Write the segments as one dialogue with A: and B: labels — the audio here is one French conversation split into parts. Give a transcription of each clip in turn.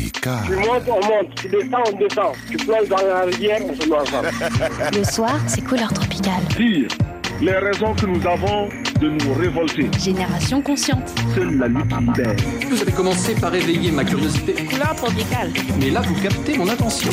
A: Tropical.
B: Tu montes, on monte. Tu descends, on descend. Tu plonges dans la rivière, on se met ensemble.
C: Le soir, c'est Couleur Tropicale.
D: Dire les raisons que nous avons de nous révolter.
C: Génération consciente.
D: Seule la lutte libère.
E: Vous avez commencé par éveiller ma curiosité.
C: Couleur Tropicale.
E: Mais là, vous captez mon attention.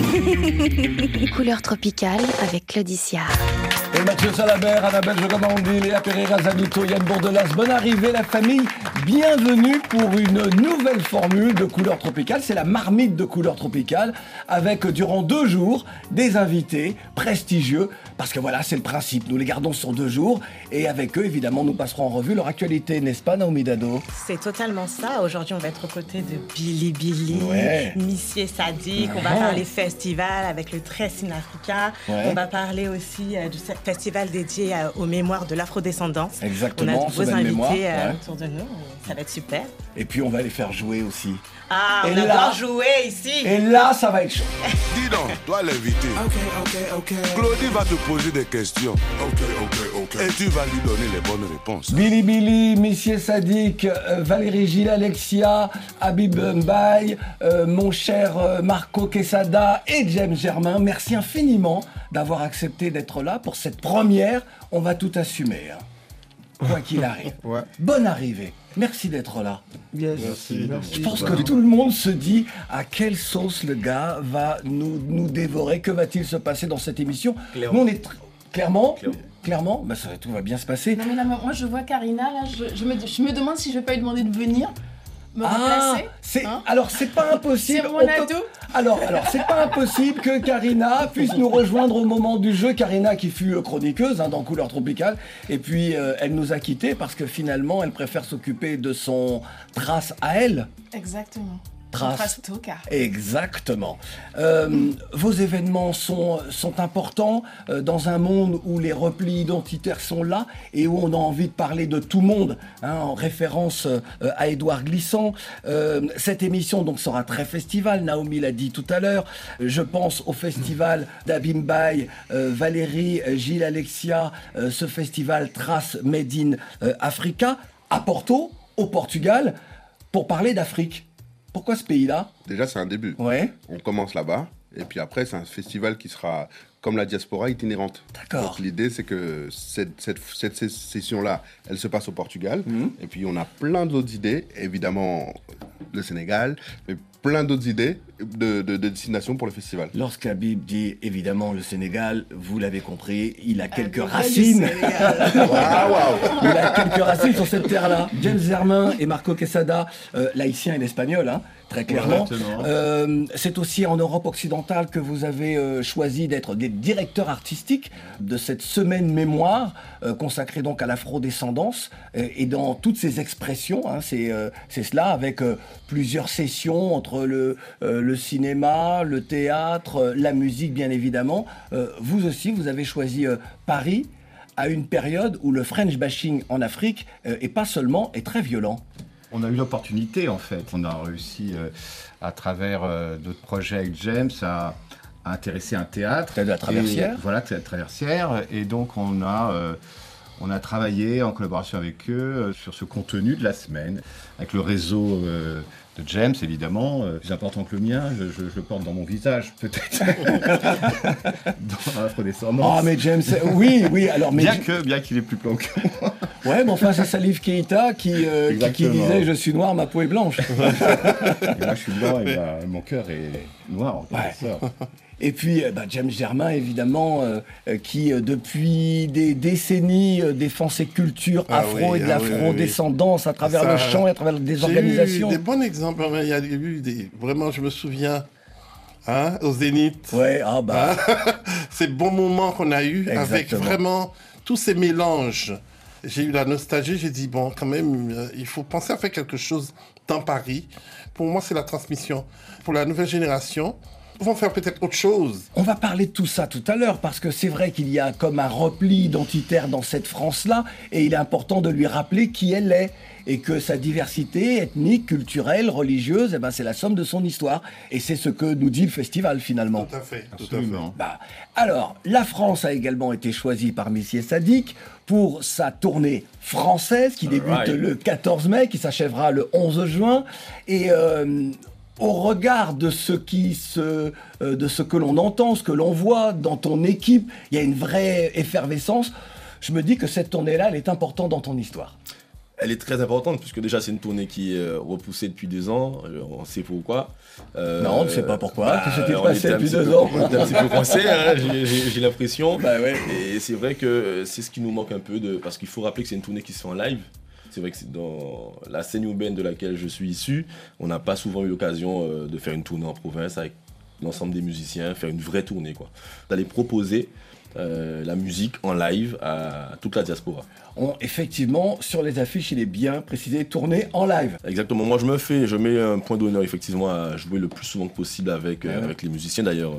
C: Couleur Tropicale avec Claudicia.
F: Et Mathieu Salabert, Annabelle Jogamandi, Léa Pereira Zanuto, Yann Bourdelas, bonne arrivée la famille, bienvenue pour une nouvelle formule de Couleur Tropicale, c'est la marmite de Couleur Tropicale, avec durant 2 jours des invités prestigieux, parce que voilà c'est le principe, nous les gardons sur 2 jours, et avec eux évidemment nous passerons en revue leur actualité, n'est-ce pas Naomi Dado?
G: C'est totalement ça, aujourd'hui on va être aux côtés de Billy Billy,
F: Ouais.
G: Monsieur Sadik, on va parler festival avec le Tracing Africa,
F: Ouais.
G: on va parler aussi du festival dédié aux mémoires de l'afrodescendance.
F: Exactement,
G: on a de beaux
F: semaine
G: invités
F: mémoire, ouais.
G: autour de nous, ça va être super.
F: Et puis on va les faire jouer aussi.
G: Ah,
F: Et
G: on
F: là-
G: adore jouer ici.
F: Et là ça va être chaud.
A: Dis donc, toi l'invité. Ok. Claudie va te poser des questions. Ok. Et tu vas lui donner les bonnes réponses.
F: Billy Billy, Monsieur Sadik, Valérie Gilles, Alexia, Habib Mbaye, mon cher Marco Quesada et James Germain, merci infiniment d'avoir accepté d'être là pour cette première. On va tout assumer, hein. Quoi qu'il arrive.
H: Ouais.
F: Bonne arrivée. Merci d'être là.
H: Merci.
F: Je pense que tout le monde se dit à quelle sauce le gars va nous dévorer. Que va-t-il se passer dans cette émission? Nous, on est clairement, bah, tout va bien se passer.
I: Non mais là, moi je vois Karina, là, je me demande si je vais pas lui demander de venir me remplacer. Hein,
F: alors c'est pas impossible.
I: c'est mon
F: On peut-
I: atout.
F: Alors c'est pas impossible que Karina puisse nous rejoindre au moment du jeu. Karina qui fut chroniqueuse dans Couleur Tropicale, et puis elle nous a quittés parce que finalement elle préfère s'occuper de son trace à elle.
I: Exactement.
F: Trace.
I: Toka.
F: Exactement. Vos événements sont importants dans un monde où les replis identitaires sont là et où on a envie de parler de tout le monde, hein, en référence à Édouard Glissant. Cette émission donc sera très festival, Naomi l'a dit tout à l'heure. Je pense au festival d'Abimbaï, Valérie, Gilles, Alexia, ce festival Trace Made in Africa, à Porto, au Portugal, pour parler d'Afrique. Pourquoi ce pays-là?
H: Déjà, c'est un début.
F: Ouais.
H: On commence là-bas. Et puis après, c'est un festival qui sera, comme la diaspora, itinérante.
F: D'accord.
H: Donc l'idée, c'est que cette session-là, elle se passe au Portugal. Et puis on a plein d'autres idées. Évidemment, le Sénégal, mais plein d'autres idées de destinations pour le festival.
F: Lorsqu'Habib dit évidemment le Sénégal, vous l'avez compris, il a quelques racines. Il a quelques racines sur cette terre-là. James Germain et Marco Quesada, l'haïtien et l'espagnol, hein, très clairement. C'est aussi en Europe occidentale que vous avez choisi d'être des directeurs artistiques de cette semaine mémoire consacrée donc à l'afrodescendance et dans toutes ses expressions. Hein, c'est cela avec plusieurs sessions entre le cinéma, le théâtre, la musique bien évidemment. Vous aussi, vous avez choisi Paris à une période où le French bashing en Afrique, et pas seulement, est très violent.
J: On a eu l'opportunité, en fait. On a réussi, à travers d'autres projets avec James, à intéresser un théâtre.
F: Théâtre de la Traversière.
J: Voilà, Théâtre de la Traversière. Et donc, on a travaillé en collaboration avec eux sur ce contenu de la semaine, avec le réseau de James, évidemment, plus important que le mien. Je le porte dans mon visage, peut-être. Dans l'afrodescendance.
F: Ah, mais James, oui, alors... Mais
J: Bien qu'il est plus blanc que moi.
F: Ouais, mais enfin, c'est Salif Keïta qui disait « Je suis noir, ma peau est blanche ».
J: Et moi, je suis blanc et mon cœur est noir, en quelque sorte.
F: Et puis, James Germain, évidemment, qui, depuis des décennies, défend ses cultures afro et de l'afro-descendance à travers le chant et à travers des organisations.
K: J'ai eu des bons exemples. Il y a eu vraiment, je me souviens, hein, au Zénith.
F: Ouais,
K: Ces bons moments qu'on a eus avec
F: Exactement.
K: vraiment tous ces mélanges. J'ai eu la nostalgie, j'ai dit, bon, quand même, il faut penser à faire quelque chose dans Paris. Pour moi, c'est la transmission. Pour la nouvelle génération, vont faire peut-être autre chose.
F: On va parler de tout ça tout à l'heure, parce que c'est vrai qu'il y a comme un repli identitaire dans cette France-là, et il est important de lui rappeler qui elle est, et que sa diversité ethnique, culturelle, religieuse, c'est la somme de son histoire. Et c'est ce que nous dit le festival, finalement.
K: Tout à fait.
J: Absolument.
F: Alors, la France a également été choisie par Monsieur Sadik pour sa tournée française, qui débute le 14 mai, qui s'achèvera le 11 juin. Et au regard de ce que l'on entend, ce que l'on voit dans ton équipe, il y a une vraie effervescence. Je me dis que cette tournée-là, elle est importante dans ton histoire.
L: Elle est très importante puisque déjà c'est une tournée qui est repoussée depuis 2 ans, on sait pourquoi.
F: Non, on ne sait pas pourquoi, que s'est-il
L: on
F: passé
L: était
F: depuis 2 ans.
L: On était un petit peu coincé, hein, j'ai l'impression.
F: Bah ouais.
L: Et c'est vrai que c'est ce qui nous manque un peu, parce qu'il faut rappeler que c'est une tournée qui se fait en live. C'est vrai que c'est dans la scène urbaine de laquelle je suis issu, on n'a pas souvent eu l'occasion de faire une tournée en province avec l'ensemble des musiciens, faire une vraie tournée, quoi. D'aller proposer la musique en live à toute la diaspora.
F: Effectivement, sur les affiches, il est bien précisé, tournée en live.
L: Exactement, moi je mets un point d'honneur effectivement à jouer le plus souvent que possible avec les musiciens, d'ailleurs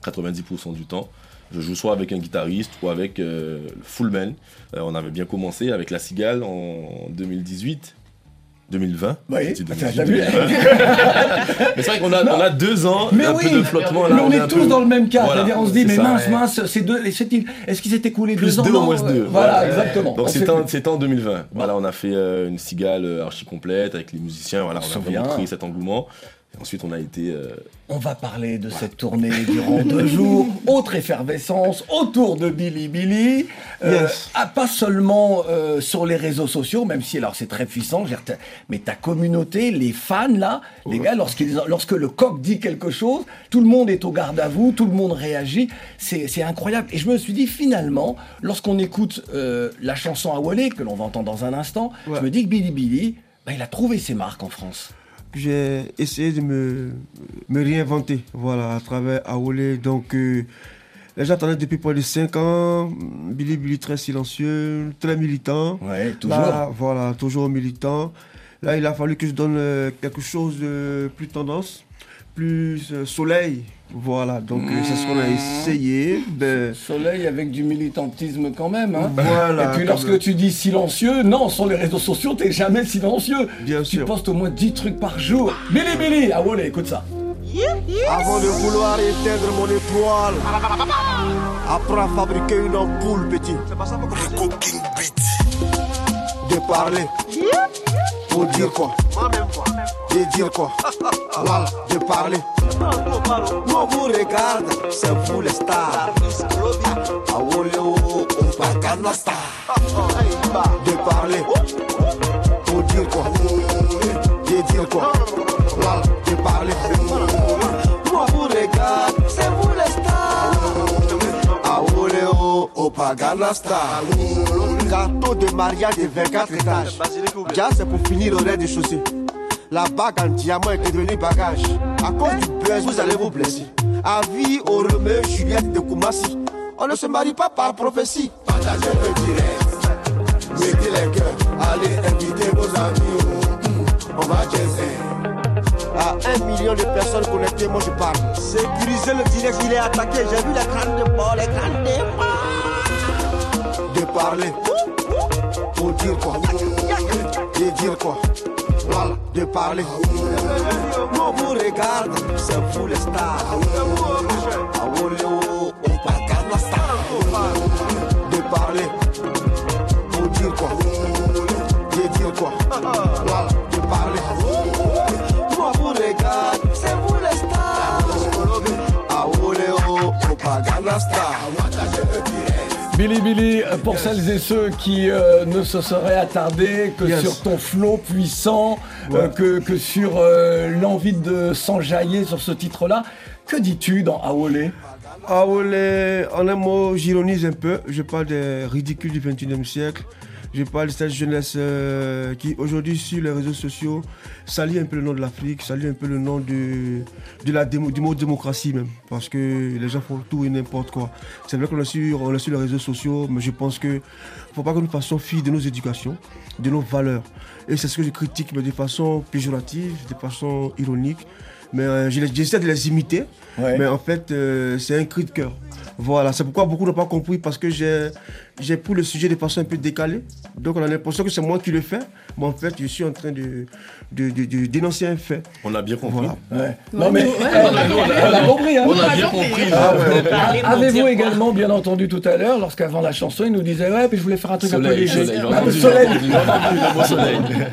L: 90% du temps. Je joue soit avec un guitariste ou avec full band. On avait bien commencé avec La Cigale en 2018. 2020.
F: Oui,
L: t'as vu. Mais c'est vrai qu'on a 2 ans,
F: mais
L: un
F: oui,
L: peu de flottement là.
F: Mais on est tous dans le même cas.
L: Voilà,
F: c'est-à-dire on se dit, mais
L: ça,
F: mince, est-ce qu'ils s'est écoulé 2 ans?
L: Plus 2 au moins 2.
F: Voilà, exactement.
L: Donc c'était en 2020. Voilà, on a fait une Cigale archi complète avec les musiciens. Voilà, on a vraiment créé cet engouement. Et ensuite, on a été...
F: On va parler de cette tournée durant 2 jours. Autre effervescence autour de Billy Billy. Pas seulement sur les réseaux sociaux, même si alors c'est très puissant, mais ta communauté, les fans là, les gars, lorsque le coq dit quelque chose, tout le monde est au garde à vous, tout le monde réagit. C'est incroyable. Et je me suis dit, finalement, lorsqu'on écoute la chanson Awolé, que l'on va entendre dans un instant, je me dis que Billy Billy, il a trouvé ses marques en France.
M: J'ai essayé de me réinventer, voilà, à travers Awolé. Donc, les gens attendaient depuis près de 5 ans. Billy Billy très silencieux, très militant.
F: Ouais, toujours.
M: Là, voilà, toujours militant. Là, il a fallu que je donne quelque chose de plus tendance, plus soleil. Voilà, donc c'est ce qu'on a essayé.
F: Soleil avec du militantisme quand même. Hein.
M: Voilà,
F: et puis lorsque tu dis silencieux, non, sur les réseaux sociaux, t'es jamais silencieux.
M: Bien sûr.
F: Tu postes au moins 10 trucs par jour. Billy Billy, ah ouais, écoute ça.
N: Avant de vouloir éteindre mon étoile, apprends à fabriquer une ampoule, petit. C'est pas ça pour cooking beat. De parler. Pour dire quoi? De dire quoi? Voilà, de parler. Nous on vous regarde, c'est vous les stars. Awolé, on parle la star. De parler. Pour dire quoi? De dire quoi? Voilà, de parler. Nous on vous regarde, c'est vous les stars. Awolé, on parle la star. Gâteau de mariage de 24 étages. Déjà c'est pour finir au rez-de-chaussée. La bague en diamant est devenue bagage. À cause du buzz, vous allez vous blesser. Avis au Roméo Juliette de Koumassi. On ne se marie pas par prophétie. Partagez le direct. Mettez les cœurs. Allez invitez vos amis. On va jazzer. À 1 million de personnes connectées, moi je parle. Sécuriser le direct, il est attaqué. J'ai vu l'écran de bord, l'écran de bord. De parler. Pour dire quoi? De dire quoi? Voilà, de parler. Nous on vous regarde, c'est vous les stars. Awolé, on parle la star. De parler. Pour dire quoi? De dire quoi? Voilà, de parler. Nous on vous regarde, c'est vous les stars. Awolé, on parle la star.
F: Billy Billy, pour celles et ceux qui ne se seraient attardés que sur ton flow puissant, que sur l'envie de s'enjailler sur ce titre-là, que dis-tu dans Awolé?
M: Awolé, en un mot, j'ironise un peu. Je parle des ridicules du XXIe siècle. Je parle de cette jeunesse qui, aujourd'hui, sur les réseaux sociaux, salit un peu le nom de l'Afrique, salit un peu le nom du mot démocratie même. Parce que les gens font tout et n'importe quoi. C'est vrai qu'on est sur les réseaux sociaux, mais je pense qu'il ne faut pas que nous fassions fi de nos éducations, de nos valeurs. Et c'est ce que je critique, mais de façon péjorative, de façon ironique. Mais j'essaie de les imiter, mais en fait, c'est un cri de cœur. Voilà, c'est pourquoi beaucoup n'ont pas compris, parce que j'ai pris le sujet de façon un peu décalée. Donc on a l'impression que c'est moi qui le fais, mais en fait, je suis en train de dénoncer un fait.
L: On a bien compris.
M: Voilà.
F: Ouais. Non mais on a compris. Hein.
L: On a bien compris.
F: Avez-vous également, bien entendu, tout à l'heure, lorsqu'avant la chanson, il nous disait puis je voulais faire un truc un peu léger.
L: Soleil.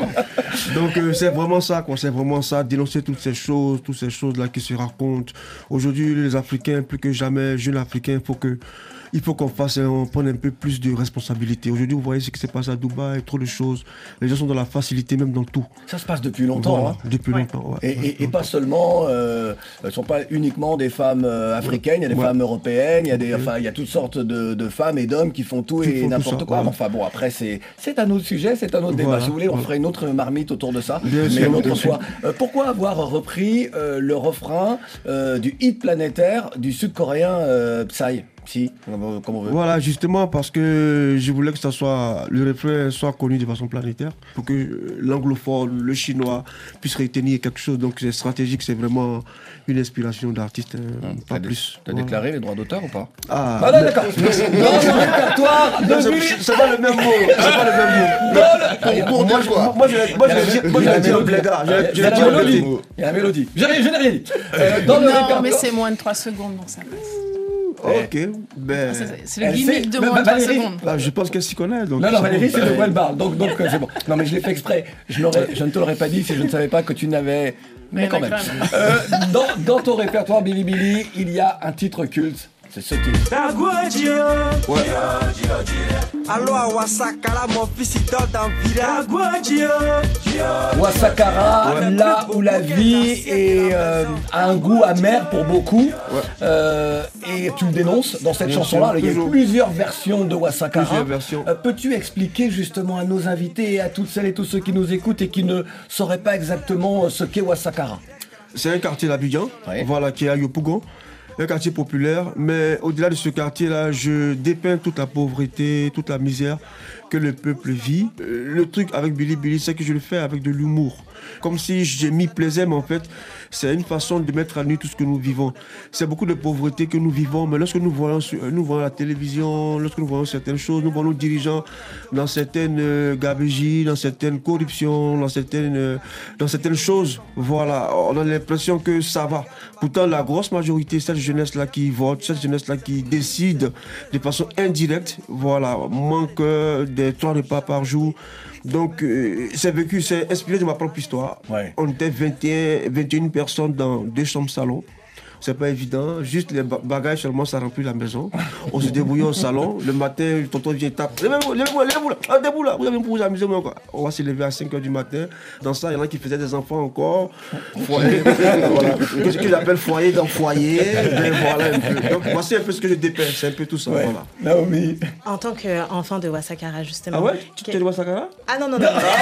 M: Donc c'est vraiment ça, quoi. C'est vraiment ça, dénoncer toutes ces choses-là qui se racontent. Aujourd'hui, les Africains, plus que jamais, jeunes Africains, il faut qu'on prenne un peu plus de responsabilité. Aujourd'hui, vous voyez ce qui se passe à Dubaï, trop de choses. Les gens sont dans la facilité, même dans tout.
F: Ça se passe depuis longtemps.
M: Voilà,
F: hein.
M: Depuis longtemps, ouais.
F: Et pas seulement, ce ne sont pas uniquement des femmes africaines, il y a des femmes européennes, il y a toutes sortes de femmes et d'hommes qui font tout et n'importe quoi.
M: Ouais.
F: Enfin bon, après, c'est un autre sujet, c'est un autre débat. Si vous voulez, on ferait une autre marmite autour de ça,
M: Bien
F: mais
M: sûr,
F: une autre
M: bien sûr.
F: fois. Pourquoi avoir repris le refrain du hit planétaire du sud-coréen Psy? Si, comme on veut.
M: Voilà, justement parce que je voulais que le refrain soit connu de façon planétaire, pour que l'anglophone, le chinois puisse retenir quelque chose. Donc c'est stratégique, c'est vraiment une inspiration d'artiste, pas plus.
F: T'as déclaré les droits d'auteur ou pas?
M: Ah,
F: non, d'accord. Dans le répertoire de Billy.
M: C'est pas le même mot. C'est pas le même mot. Moi, je l'ai dit au blédard.
F: Il y a la mélodie. Je n'ai rien dit.
I: Non, mais c'est moins de 3 secondes, donc ça passe.
M: Ok, ben.
I: C'est le gimmick de moins de 3 secondes.
M: Bah, je pense qu'elle s'y connaît. Donc
F: non, Valérie, c'est de quoi elle parle. Donc c'est bon. Non, mais je l'ai fait exprès. Je ne te l'aurais pas dit si je ne savais pas que tu n'avais. Mais quand même. Dans ton répertoire Billy, il y a un titre culte. C'est ce titre.
N: Ouais. Allô à Wasakara, mon fils il dort dans le village.
F: Wasakara, là où la vie a un goût amer pour beaucoup. Et tu le dénonces dans cette chanson-là. Il y a plusieurs versions de Wasakara. Peux-tu expliquer justement à nos invités et à toutes celles et tous ceux qui nous écoutent et qui ne sauraient pas exactement ce qu'est Wasakara?
M: C'est un quartier d'Abidjan, voilà, qui est à Yopougon. Un quartier populaire, mais au-delà de ce quartier-là, je dépeins toute la pauvreté, toute la misère que le peuple vit. Le truc avec Billy, c'est que je le fais avec de l'humour. Comme si j'ai mis plaisir, mais en fait, c'est une façon de mettre à nu tout ce que nous vivons. C'est beaucoup de pauvreté que nous vivons, mais lorsque nous voyons la télévision, lorsque nous voyons certaines choses, nous voyons nos dirigeants dans certaines gabegies, dans certaines corruptions, dans certaines choses, voilà, on a l'impression que ça va. Pourtant, la grosse majorité, cette jeunesse-là qui vote, cette jeunesse-là qui décide de façon indirecte, voilà, manque des 3 repas par jour. Donc, c'est inspiré de ma propre histoire. Ouais. On était 21 personnes dans 2 chambres salon. C'est pas évident. Juste les bagages seulement, ça remplit la maison. On se débrouillait au salon. Le matin, le tonton vient taper. Levez-vous là. Debout là. Vous avez pour vous amuser. On va se lever à 5h du matin. Dans ça, il y en a qui faisaient des enfants encore. Foyer. Voilà. Ce que j'appelle foyer dans foyer. Mais voilà un peu. Donc, voici un peu ce que je dépeins. C'est un peu tout ça. Ouais. Voilà.
F: Naomi.
G: En tant qu'enfant de Wasakara, justement.
M: Ah ouais? Tu t'es de Wasakara?
G: Ah non.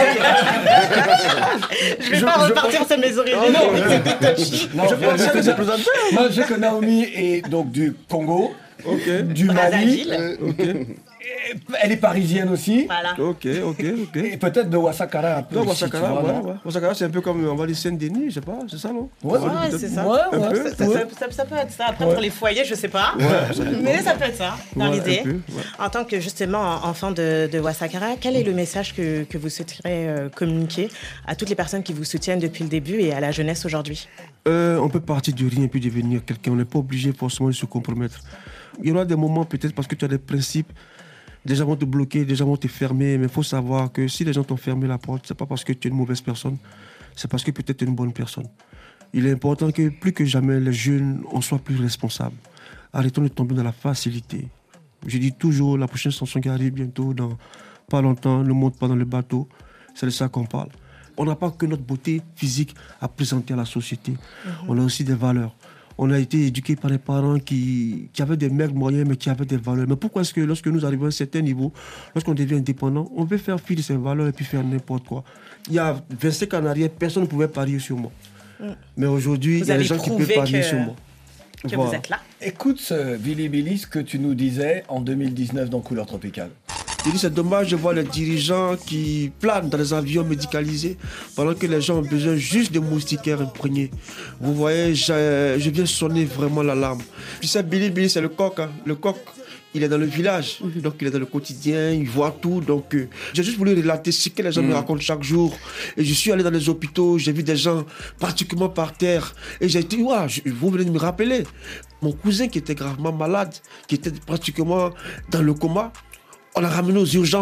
G: Je vais pas repartir sur mes origines. C'était touchy.
M: Je pensais que c'est plus un peu.
F: Moi, je sais que Naomi est donc du Congo, du Mali. Elle est parisienne aussi.
G: Voilà.
M: Ok.
F: Et peut-être de Wasakara un peu.
M: Non,
F: aussi,
M: Wasakara, ouais. Wasakara, c'est un peu comme, on va dire, Saint-Denis, je sais pas, c'est ça, non?
G: Ouais, c'est ça. Ça peut être ça. Après, pour les foyers, je sais pas. Mais ça peut être ça, dans l'idée. En tant que, justement, enfant de Wasakara, quel est le message que vous souhaiterez communiquer à toutes les personnes qui vous soutiennent depuis le début et à la jeunesse aujourd'hui?
M: On peut partir de rien et puis devenir quelqu'un. On n'est pas obligé forcément de se compromettre. Il y aura des moments, peut-être parce que tu as des principes, des gens vont te bloquer, des gens vont te fermer, mais il faut savoir que si les gens t'ont fermé la porte, c'est pas parce que tu es une mauvaise personne, c'est parce que peut-être tu es une bonne personne. Il est important que plus que jamais les jeunes, on soit plus responsables. Arrêtons de tomber dans la facilité. Je dis toujours, la prochaine chanson qui arrive bientôt, dans pas longtemps, ne monte pas dans le bateau, c'est de ça qu'on parle. On n'a pas que notre beauté physique à présenter à la société. On a aussi des valeurs. On a été éduqués par des parents qui avaient des maigres moyens, mais qui avaient des valeurs. Mais pourquoi est-ce que lorsque nous arrivons à un certain niveau, lorsqu'on devient indépendant, on peut faire fi de ces valeurs et puis faire n'importe quoi? Il y a 25 ans en arrière, personne ne pouvait parier sur moi. Mais aujourd'hui, il y a des gens qui peuvent parier sur moi.
G: Que vous êtes là.
F: Écoute, Billy, ce que tu nous disais en 2019 dans Couleur Tropicale.
M: Je dis, c'est dommage de voir les dirigeants qui planent dans les avions médicalisés pendant que les gens ont besoin juste de moustiquaires imprégnés. Vous voyez, je viens sonner vraiment l'alarme. Tu sais, Billy, c'est le coq. Hein. Le coq, il est dans le village, donc il est dans le quotidien, il voit tout. Donc, j'ai juste voulu relater ce que les gens me racontent chaque jour. Et je suis allé dans les hôpitaux, j'ai vu des gens pratiquement par terre. Et j'ai dit, vous venez de me rappeler. Mon cousin qui était gravement malade, qui était pratiquement dans le coma, on l'a ramené aux urgences.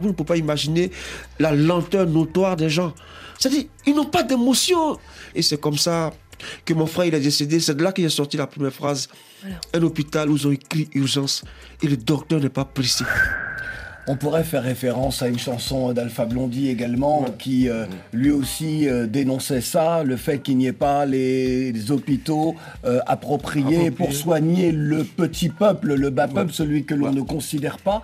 M: Vous ne pouvez pas imaginer la lenteur notoire des gens. C'est-à-dire, ils n'ont pas d'émotion. Et c'est comme ça que mon frère il est décédé. C'est de là qu'il est sorti la première phrase. Voilà. Un hôpital où ils ont écrit urgence et le docteur n'est pas précis.
F: On pourrait faire référence à une chanson d'Alpha Blondy également, qui lui aussi dénonçait ça, le fait qu'il n'y ait pas les hôpitaux appropriés pour soigner le petit peuple, le bas peuple, celui que l'on ne considère pas,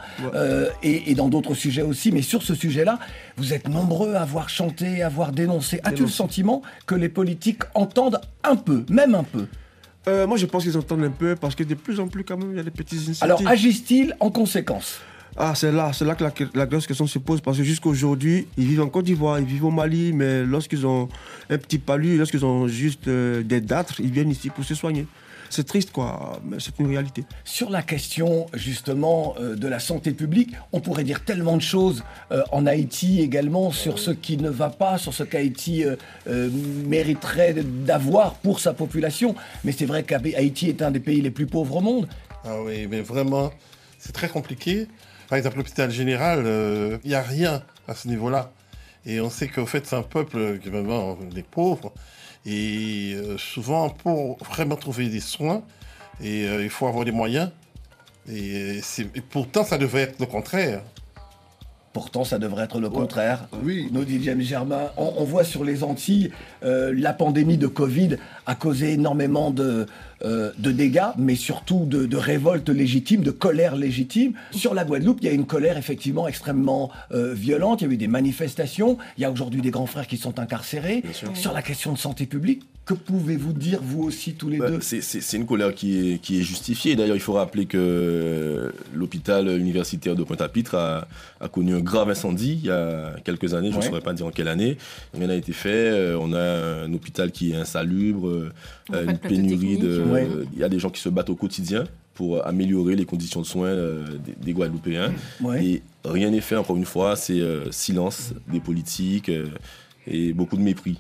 F: et dans d'autres sujets aussi. Mais sur ce sujet-là, vous êtes nombreux à avoir chanté, à avoir dénoncé. As-tu le sentiment que les politiques entendent un peu, même un peu ?
M: Moi, je pense qu'ils entendent un peu, parce que de plus en plus, quand même, il y a des petites initiatives.
F: Alors, agissent-ils en conséquence ?
M: Ah, c'est là que la grosse question se pose, parce que jusqu'aujourd'hui, ils vivent en Côte d'Ivoire, ils vivent au Mali, mais lorsqu'ils ont un petit palu, lorsqu'ils ont juste des dates, ils viennent ici pour se soigner. C'est triste, quoi, mais c'est une réalité.
F: Sur la question, justement, de la santé publique, on pourrait dire tellement de choses en Haïti également, sur ce qui ne va pas, sur ce qu'Haïti mériterait d'avoir pour sa population. Mais c'est vrai qu'Haïti est un des pays les plus pauvres au monde.
K: Ah oui, mais vraiment, c'est très compliqué. Par exemple, l'hôpital général, il n'y a rien à ce niveau-là. Et on sait qu'au fait, c'est un peuple qui est vraiment des pauvres. Et souvent, pour vraiment trouver des soins, il faut avoir des moyens. Et pourtant, ça devrait être le contraire.
F: Pourtant, ça devrait être le contraire. Oui. Nous dit James Germain. On voit sur les Antilles, la pandémie de Covid a causé énormément de dégâts, mais surtout de révoltes légitimes, de colère légitime. Sur la Guadeloupe, il y a une colère effectivement extrêmement violente. Il y a eu des manifestations. Il y a aujourd'hui des grands frères qui sont incarcérés. Sur la question de santé publique, que pouvez-vous dire, vous aussi, tous les deux ?
L: C'est une colère qui est justifiée. D'ailleurs, il faut rappeler que l'hôpital universitaire de Pointe-à-Pitre a connu un grave incendie il y a quelques années. Je ne saurais pas dire en quelle année. Rien n'a été fait. On a un hôpital qui est insalubre, une pénurie de... Il y a des gens qui se battent au quotidien pour améliorer les conditions de soins des Guadeloupéens. Et rien n'est fait, encore une fois. C'est silence des politiques et beaucoup de mépris.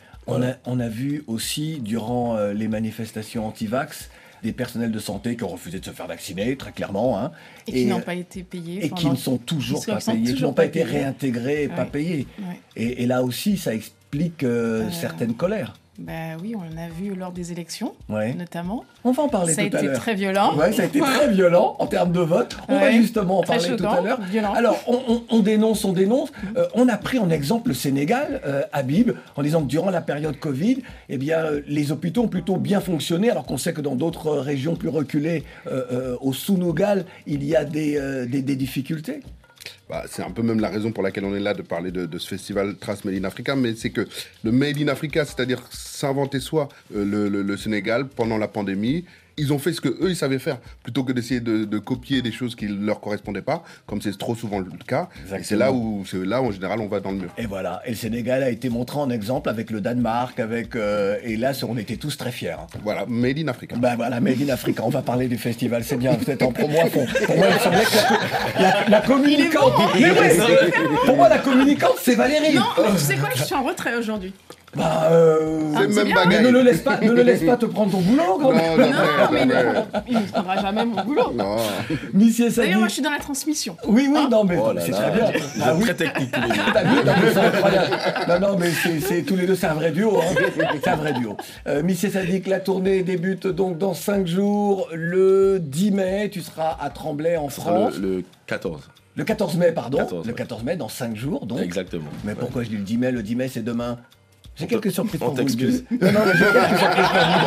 F: On a vu aussi, durant les manifestations anti-vax, des personnels de santé qui ont refusé de se faire vacciner, très clairement. Hein,
I: et qui n'ont pas été payés.
F: Et qui ne sont toujours pas payés, qui n'ont pas été réintégrés et pas payés. Et là aussi, ça explique certaines colères.
I: Bah oui, on l'a vu lors des élections, notamment.
F: On va en parler tout à l'heure.
I: Ça a été très violent.
F: Oui, ça a été très violent en termes de vote. On va justement en parler tout à l'heure. Violent. Alors, on dénonce. On a pris en exemple le Sénégal, Habib, en disant que durant la période Covid, eh bien, les hôpitaux ont plutôt bien fonctionné, alors qu'on sait que dans d'autres régions plus reculées, au Sénégal, il y a des difficultés.
H: C'est un peu même la raison pour laquelle on est là de parler de ce festival Trace Made in Africa, mais c'est que le Made in Africa, c'est-à-dire s'inventer soi le Sénégal pendant la pandémie, ils ont fait ce qu'eux, ils savaient faire, plutôt que d'essayer de copier des choses qui ne leur correspondaient pas, comme c'est trop souvent le cas. Et c'est là où, en général, on va dans le mur.
F: Et voilà, et le Sénégal a été montré en exemple avec le Danemark, et là, on était tous très fiers.
H: Voilà, Made in Africa.
F: Voilà, Made in Africa. On va parler du festival, c'est bien, vous êtes en promo à fond. Pour moi, il semblait que la communicante... Pour moi, la communicante, c'est Valérie.
I: Non, mais tu sais quoi, je suis en retrait aujourd'hui.
H: C'est même bagarre.
F: Mais ne le laisse pas te prendre ton boulot.
I: Non, mais il ne prendra jamais mon boulot. D'ailleurs, moi, je suis dans la transmission.
F: Oui, non, mais c'est très bien.
L: Très technique tous les deux.
F: C'est incroyable. Non, mais c'est tous les deux, c'est un vrai duo. C'est un vrai duo. Missy Sadik, la tournée débute donc dans 5 jours. Le 10 mai, tu seras à Tremblay en France.
L: Le 14.
F: Le 14 mai, pardon. Le 14 mai, dans 5 jours, donc.
L: Exactement.
F: Mais pourquoi je dis le 10 mai ? Le 10 mai, c'est demain. J'ai quelques surprises pour vous.
L: On t'excuse.
F: Non, mais j'ai quelques surprises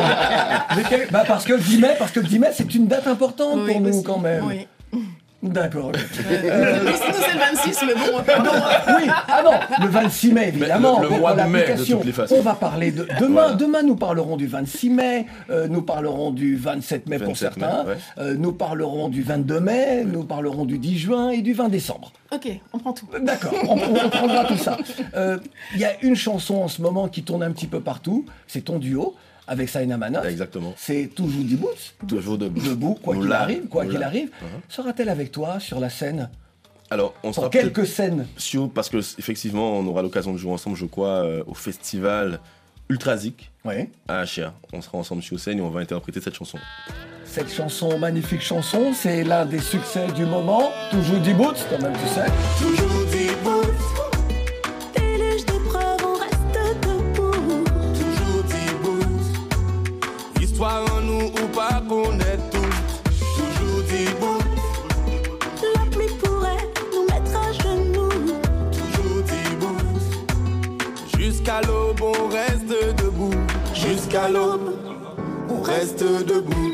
F: pour vous. Parce que le 10 mai, c'est une date importante pour nous, quand même.
I: Oui.
F: D'accord.
I: Sinon, c'est le 26, mais bon.
F: Oui, le 26 mai, évidemment.
L: Le mois de mai, de toutes les façons.
F: On va parler de demain. Demain, nous parlerons du 26 mai. Nous parlerons du 27 mai pour certains. Nous parlerons du 22 mai. Nous parlerons du 10 juin et du 20 décembre.
I: Ok, on prend tout.
F: D'accord, on prendra tout ça. Il y a une chanson en ce moment qui tourne un petit peu partout. C'est ton duo avec Saïna Manoff.
L: Exactement.
F: C'est Toujours debout.
L: Toujours debout.
F: Quoi qu'il arrive. Sera-t-elle avec toi sur la scène ?
L: Alors, on sera
F: quelques scènes.
L: Parce que effectivement, on aura l'occasion de jouer ensemble, je crois, au festival Ultrazik à Achia. On sera ensemble sur scène et on va interpréter cette chanson.
F: Cette chanson, magnifique chanson, c'est l'un des succès du moment. Toujours debout, quand même, tu sais. Toujours
N: Jusqu'à l'aube, on reste debout.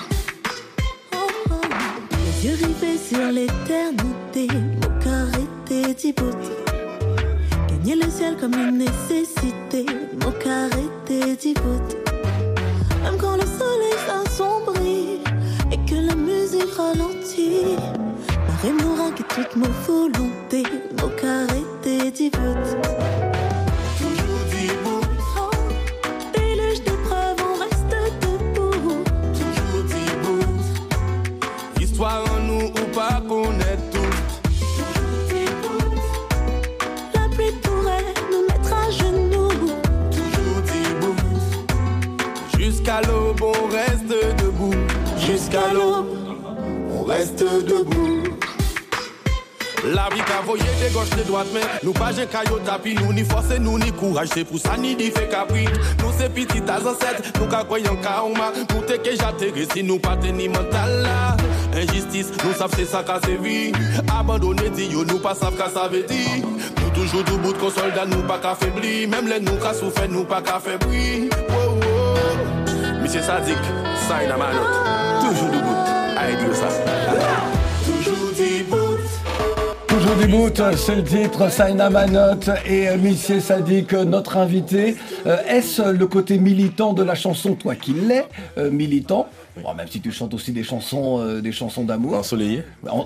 O: Les yeux rivés sur l'éternité, mon cœur était d'hypothèse. Gagner le ciel comme une nécessité, mon cœur était d'hypothèse. Même quand le soleil s'assombrit et que la musique ralentit, ma rémorague et toutes nos volontés, mon cœur était d'hypothèse.
N: Toujours debout.
O: Déluge d'épreuves, on reste debout.
N: Toujours debout. Histoire en nous ou pas connaître tout.
O: La pluie pourrait nous mettre à genoux.
N: Toujours debout. Jusqu'à l'aube, on reste debout. Jusqu'à l'aube, on reste debout. La vie qu'a voyé des gauches, des droites, mais nous pas j'ai caillot tapis, nous ni force, nous ni courage, c'est pour ça ni dit fait capri. Nous c'est petit à ancêtres, nous qu'a croyant karma, nous t'es que j'atterris si nous pas tenir mental là. Injustice, nous savons c'est ça qu'a sévi. Abandonner dit yo, nous pas savons qu'a ça veut dire. Nous toujours debout qu'on soldat, nous pas qu'a faibli. Même les nous qu'a souffert, nous pas qu'a fait bruit. Wow, wow. Monsieur Sadik, ça est dans ma note. Toujours debout, aïe dire ça. Toujours debout.
F: Toujours du bout, c'est le titre, Saïna Manotte et Monsieur Sadik, notre invité. Est-ce le côté militant de la chanson, toi qui l'es, militant, bon, même si tu chantes aussi des chansons d'amour.
L: Ensoleillé.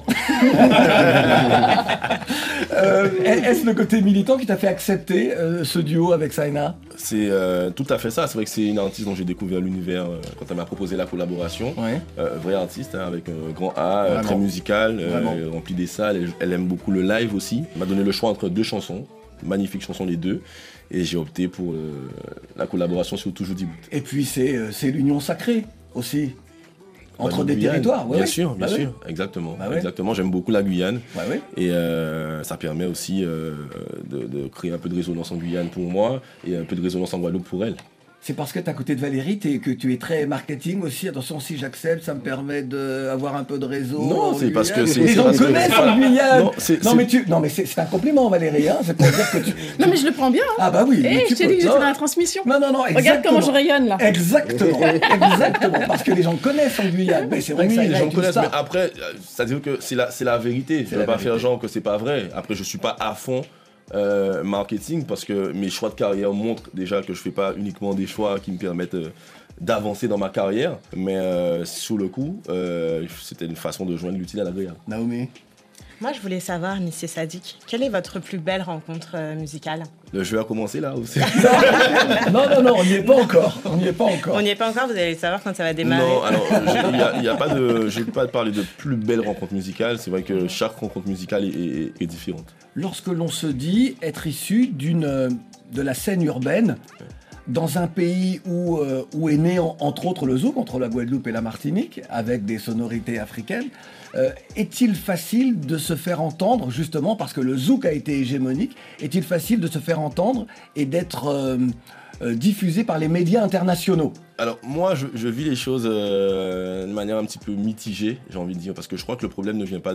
F: Est-ce le côté militant qui t'a fait accepter ce duo avec Saïna?
L: C'est tout à fait ça. C'est vrai que c'est une artiste dont j'ai découvert l'univers quand elle m'a proposé la collaboration. Ouais. Vraie artiste, hein, avec un grand A, très musical, rempli des salles. Elle aime beaucoup le live aussi. Elle m'a donné le choix entre deux chansons. Magnifique chanson les deux. Et j'ai opté pour la collaboration sur Toujours Debout.
F: Et puis c'est l'union sacrée aussi. Entre des
L: Guyane,
F: territoires,
L: bien sûr, exactement. Exactement, j'aime beaucoup la Guyane. Et ça permet aussi de créer un peu de résonance en Guyane pour moi et un peu de résonance en Guadeloupe pour elle.
F: C'est parce que tu es à côté de Valérie que tu es très marketing aussi. Attention, si j'accepte, ça me permet d'avoir un peu de réseau.
L: Non, c'est parce que
F: les gens connaissent en Guyane. Non, mais c'est un compliment, Valérie. Hein. C'est pour dire que tu.
I: Non, mais je le prends bien. Hein.
F: Ah bah oui.
I: Je t'ai dit que j'étais dans la transmission.
F: Non,
I: regarde comment je rayonne là.
F: Exactement. Parce que les gens connaissent en Guyane. Mais c'est vrai que ça,
L: les gens connaissent. Mais après, c'est-à-dire que c'est la vérité. Je ne veux pas faire genre que c'est pas vrai. Après, je suis pas à fond. Marketing, parce que mes choix de carrière montrent déjà que je fais pas uniquement des choix qui me permettent d'avancer dans ma carrière, mais sur le coup, c'était une façon de joindre l'utile à l'agréable.
F: Naomi?
G: Moi, je voulais savoir, Monsieur Sadik, quelle est votre plus belle rencontre musicale?
L: Je vais commencer là aussi.
F: Non, on n'y est pas encore.
G: On n'y est pas encore, vous allez savoir quand ça va démarrer.
L: Non, alors, il n'y a pas de... Je ne vais pas parler de plus belle rencontre musicale, c'est vrai que chaque rencontre musicale est différente.
F: Lorsque l'on se dit être issu de la scène urbaine, dans un pays où est né entre autres le zouk, entre la Guadeloupe et la Martinique, avec des sonorités africaines, est-il facile de se faire entendre, justement parce que le zouk a été hégémonique, est-il facile de se faire entendre et d'être diffusé par les médias internationaux?
L: Alors moi je vis les choses de manière un petit peu mitigée, j'ai envie de dire, parce que je crois que le problème ne vient pas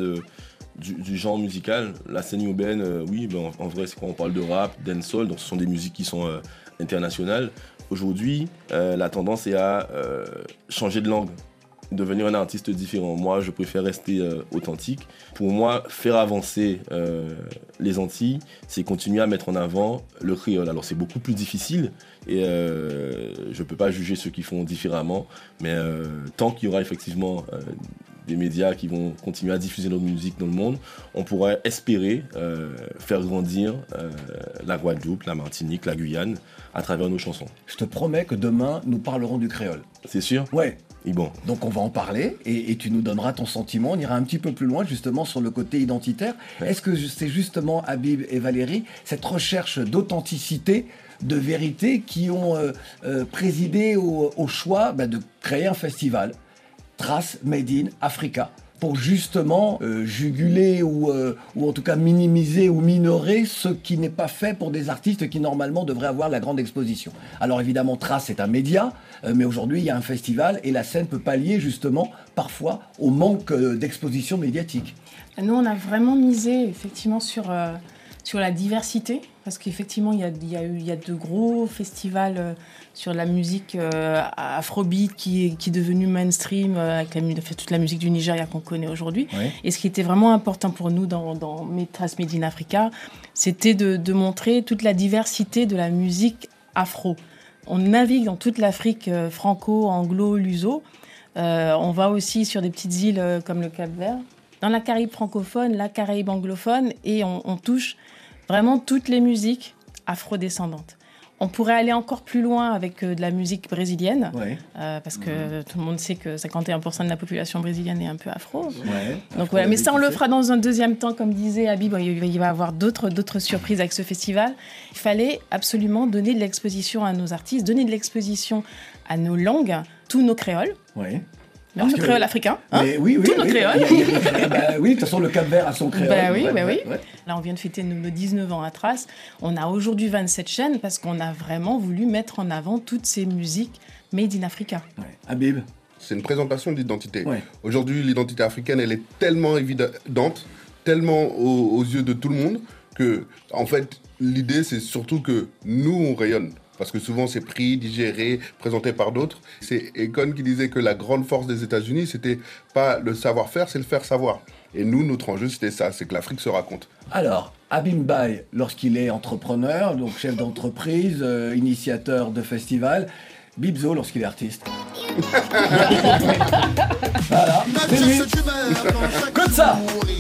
L: du genre musical. La scène urbaine, oui, ben en vrai c'est quand on parle de rap, dancehall, donc ce sont des musiques qui sont internationales. Aujourd'hui, la tendance est à changer de langue, devenir un artiste différent. Moi, je préfère rester authentique. Pour moi, faire avancer les Antilles, c'est continuer à mettre en avant le créole. Alors, c'est beaucoup plus difficile et je ne peux pas juger ceux qui font différemment, mais tant qu'il y aura effectivement des médias qui vont continuer à diffuser notre musique dans le monde, on pourrait espérer faire grandir la Guadeloupe, la Martinique, la Guyane à travers nos chansons.
F: Je te promets que demain, nous parlerons du créole.
L: C'est sûr?
F: Ouais.
L: Et bon.
F: Donc on va en parler et tu nous donneras ton sentiment. On ira un petit peu plus loin justement sur le côté identitaire. Ouais. Est-ce que c'est justement Habib et Valérie, cette recherche d'authenticité, de vérité qui ont présidé au choix de créer un festival Trace Made in Africa, pour justement juguler ou en tout cas minimiser ou minorer ce qui n'est pas fait pour des artistes qui normalement devraient avoir la grande exposition. Alors évidemment, Trace est un média, mais aujourd'hui il y a un festival et la scène peut pallier justement parfois au manque d'exposition médiatique.
I: Nous on a vraiment misé effectivement sur la diversité, Parce qu'effectivement, il y a de gros festivals sur la musique afrobeat qui est devenu mainstream avec toute la musique du Nigeria qu'on connaît aujourd'hui. Oui. Et ce qui était vraiment important pour nous dans Trace Made in Africa, c'était de montrer toute la diversité de la musique afro. On navigue dans toute l'Afrique franco, anglo, luso. On va aussi sur des petites îles comme le Cap-Vert. Dans la Caraïbe francophone, la Caraïbe anglophone, et on touche vraiment toutes les musiques afrodescendantes. On pourrait aller encore plus loin avec de la musique brésilienne, parce que tout le monde sait que 51% de la population brésilienne est un peu afro. Donc voilà, mais ça on le fera dans un deuxième temps, comme disait Habib, il va y avoir d'autres surprises avec ce festival. Il fallait absolument donner de l'exposition à nos artistes, donner de l'exposition à nos langues, tous nos créoles. Même le créole africain, hein, tous nos créoles.
F: Oui, de toute façon, le Cap-Vert a son créole.
I: Oui. Là, on vient de fêter nos 19 ans à Trace. On a aujourd'hui 27 chaînes parce qu'on a vraiment voulu mettre en avant toutes ces musiques made in Africa.
F: Habib.
H: C'est une présentation d'identité. Aujourd'hui, l'identité africaine, elle est tellement évidente, tellement aux yeux de tout le monde, que, en fait, l'idée, c'est surtout que nous, on rayonne. Parce que souvent, c'est pris, digéré, présenté par d'autres. C'est Akon qui disait que la grande force des États-Unis, c'était pas le savoir-faire, c'est le faire savoir. Et nous, notre enjeu, c'était ça, c'est que l'Afrique se raconte.
F: Alors, Habib Mbaye, lorsqu'il est entrepreneur, donc chef d'entreprise, initiateur de festival, Bibzo, lorsqu'il est artiste. Voilà, c'est lui. Comme ça.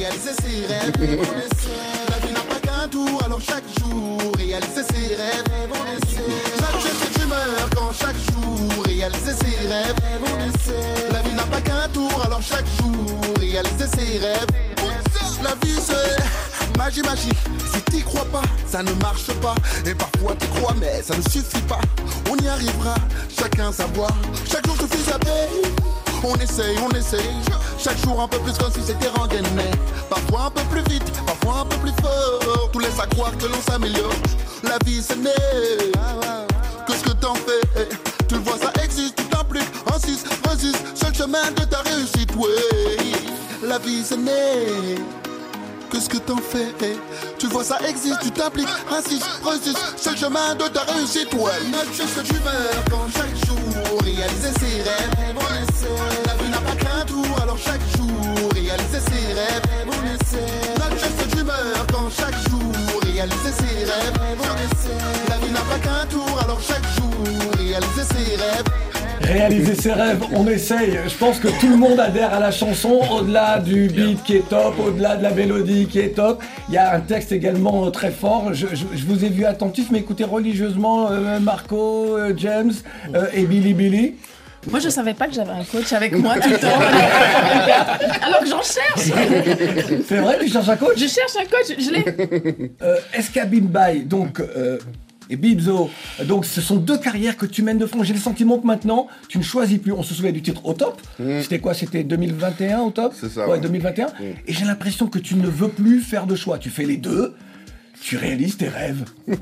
P: Tour, alors chaque jour, réaliser ses rêves. Chaque jeune cette humeur quand chaque jour, réaliser ses rêves. La vie n'a pas qu'un tour, alors chaque jour, réaliser ses rêves. La vie c'est magie. Si t'y crois pas, ça ne marche pas. Et parfois t'y crois, mais ça ne suffit pas. On y arrivera, chacun sa voix. Chaque jour suffit sa paix. On essaye. Chaque jour un peu plus comme si c'était rengainer. Parfois un peu plus vite, parfois un peu plus fort. Tout laisse à croire que l'on s'améliore. La vie c'est né. Que ce que t'en fais, tu le vois ça existe, tu t'impliques. Insiste, résiste, seul chemin de ta réussite. Oui, la vie c'est né. Que ce que t'en fais, tu vois ça existe, tu t'impliques. Insiste, résiste, seul chemin de ta réussite. Ouais, notre juste d'humeur quand chaque jour réaliser ses rêves. La vie n'a pas qu'un tour, alors chaque jour réaliser ses rêves. Notre juste d'humeur quand chaque jour réaliser ses rêves. La vie n'a pas qu'un tour, alors chaque jour réaliser ses rêves.
F: Réaliser ses rêves, on essaye. Je pense que tout le monde adhère à la chanson, au-delà du beat qui est top, au-delà de la mélodie qui est top. Il y a un texte également très fort. Je vous ai vu attentif, mais écoutez religieusement Marco, James et Billy.
I: Moi, je savais pas que j'avais un coach avec moi tout le temps. Alors que j'en cherche.
F: C'est vrai, tu cherches un coach ?
I: Je cherche un coach, je l'ai.
F: Est-ce qu'Habib Mbaye, donc... et Bibzo, donc ce sont deux carrières que tu mènes de front. J'ai le sentiment que maintenant, tu ne choisis plus. On se souvient du titre Au Top. C'était quoi ? C'était 2021 Au Top ?
H: C'est ça.
F: Ouais, 2021. Et j'ai l'impression que tu ne veux plus faire de choix. Tu fais les deux, tu réalises tes rêves.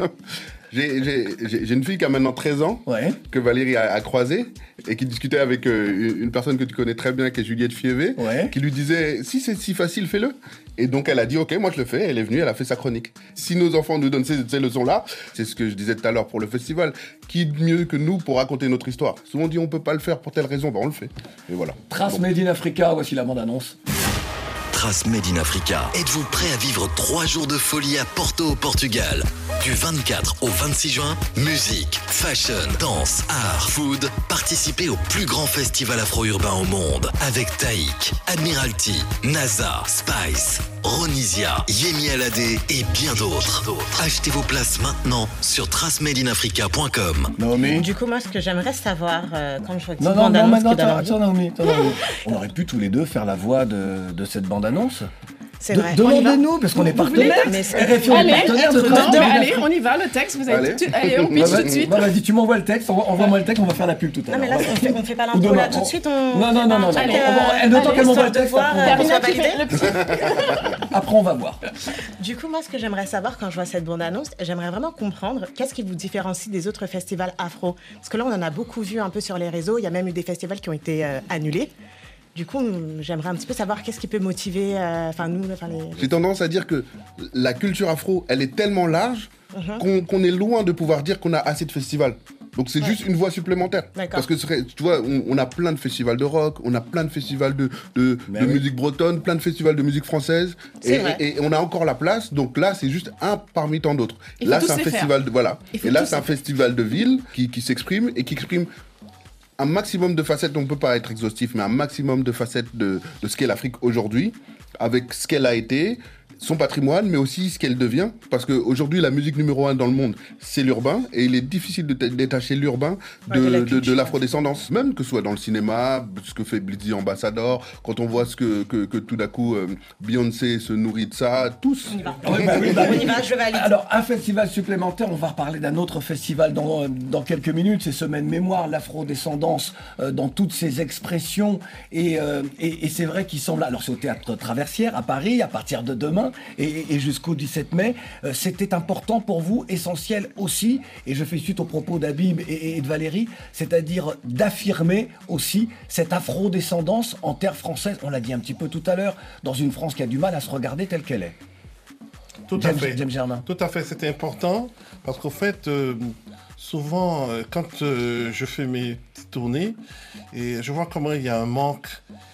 H: J'ai une fille qui a maintenant 13 ans, que Valérie a croisée, et qui discutait avec une personne que tu connais très bien, qui est Juliette Fievé, qui lui disait « Si c'est si facile, fais-le ». Et donc elle a dit « Ok, moi je le fais ». Elle est venue, elle a fait sa chronique. Si nos enfants nous donnent ces leçons-là, c'est ce que je disais tout à l'heure pour le festival, qui est mieux que nous pour raconter notre histoire ? Souvent on dit « On peut pas le faire pour telle raison », ben on le fait. Et voilà.
F: Trace Made in Africa, voici la bande-annonce.
Q: Trace Made in Africa. Êtes-vous prêt à vivre 3 jours de folie à Porto au Portugal ? Du 24 au 26 juin, musique, fashion, danse, art, food. Participez au plus grand festival afro-urbain au monde avec Taïk, Admiralty, NASA, Spice, Ronisia, Yemi Alade et bien d'autres. Achetez vos places maintenant sur tracemadeinafrica.com.
F: Naomi.
G: Du coup, moi, ce que j'aimerais savoir quand je vois que
F: attends, Naomi. On aurait pu tous les deux faire la voix de cette bande-annonce.
G: C'est vrai.
F: Demandez-nous, parce qu'on est partenaires.
I: Allez, on y va, le texte, vous avez tout de suite. Allez, on pitch tout de suite.
F: Vas-y, tu m'envoies le texte, envoie-moi le texte, on va faire la pub tout à l'heure.
G: Non, mais là, on fait pas l'intro là tout de suite.
F: Non. Le temps qu'elle m'envoie le texte, après on va voir.
G: Du coup, moi, ce que j'aimerais savoir quand je vois cette bande-annonce, j'aimerais vraiment comprendre qu'est-ce qui vous différencie des autres festivals afro. Parce que là, on en a beaucoup vu un peu sur les réseaux. Il y a même eu des festivals qui ont été annulés. Du coup, j'aimerais un petit peu savoir qu'est-ce qui peut motiver,
H: J'ai tendance à dire que la culture afro, elle est tellement large qu'on est loin de pouvoir dire qu'on a assez de festivals. Donc c'est juste une voie supplémentaire. Parce que tu vois, on a plein de festivals de rock, on a plein de festivals de musique bretonne, plein de festivals de musique française, et on a encore la place. Donc là, c'est juste un parmi tant d'autres. Là, c'est un festival et là, c'est un festival de ville qui s'exprime et qui exprime un maximum de facettes. On ne peut pas être exhaustif, mais un maximum de facettes de ce qu'est l'Afrique aujourd'hui, avec ce qu'elle a été, son patrimoine, mais aussi ce qu'elle devient. Parce qu'aujourd'hui, la musique numéro 1 dans le monde, c'est l'urbain. Et il est difficile de détacher l'urbain de l'afrodescendance. Même que ce soit dans le cinéma, ce que fait Blitzy Ambassador, quand on voit ce que tout d'un coup Beyoncé se nourrit de ça, tous.
G: On y va. On y va, je valide.
F: Alors, un festival supplémentaire, on va reparler d'un autre festival dans quelques minutes. C'est Semaine Mémoire, l'afrodescendance dans toutes ses expressions. Et c'est vrai qu'il semble... Alors, c'est au Théâtre Traversière, à Paris, à partir de demain. Et jusqu'au 17 mai, c'était important pour vous, essentiel aussi, et je fais suite aux propos d'Habib et de Valérie, c'est-à-dire d'affirmer aussi cette afro-descendance en terre française, on l'a dit un petit peu tout à l'heure, dans une France qui a du mal à se regarder telle qu'elle est.
K: Tout à fait. James Germain. Tout à fait, c'était important, parce qu'au fait, souvent, quand je fais mes petites tournées, et je vois comment il y a un manque,